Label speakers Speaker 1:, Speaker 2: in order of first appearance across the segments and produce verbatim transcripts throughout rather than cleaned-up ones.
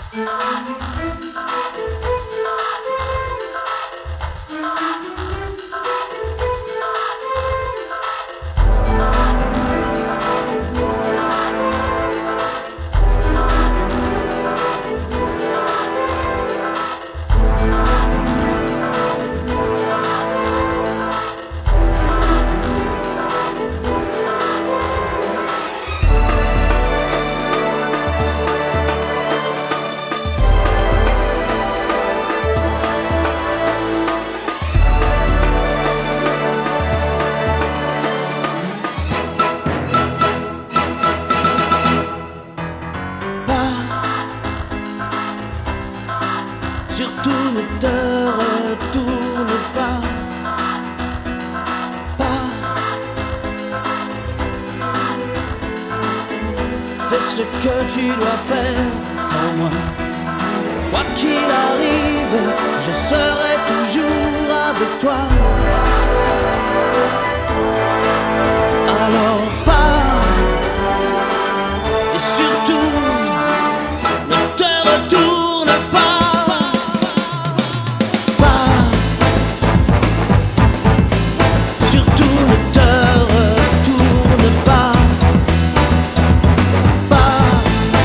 Speaker 1: Surtout ne te retourne pas, pas. Fais ce que tu dois faire sans moi. Quoi qu'il arrive, je serai toujours avec toi. Alors pars, et surtout ne te retourne pas. Pars, surtout ne te retourne pas. Pars,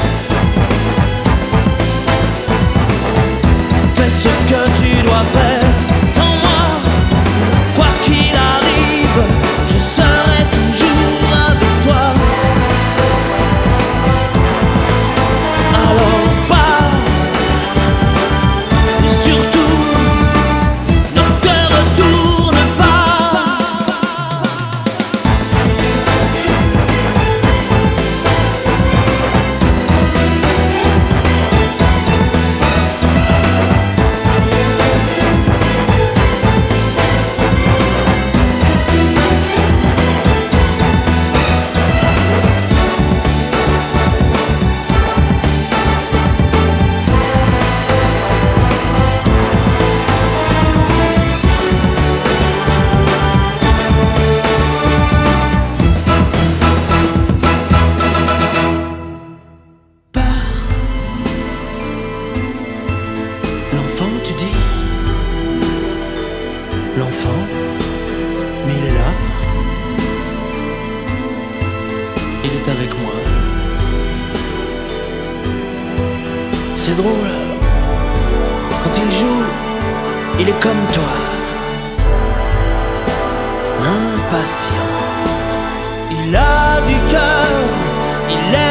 Speaker 1: fais ce que tu dois faire sans moi. Quoi qu'il arrive, je serai toujours avec toi. Alors pars, et surtout ne te retourne pas. L'enfant, tu dis? L'enfant? Mais il est là. Il est avec moi. C'est drôle. Quand il joue, il est comme toi. Impatient. Il a du cœur. Il est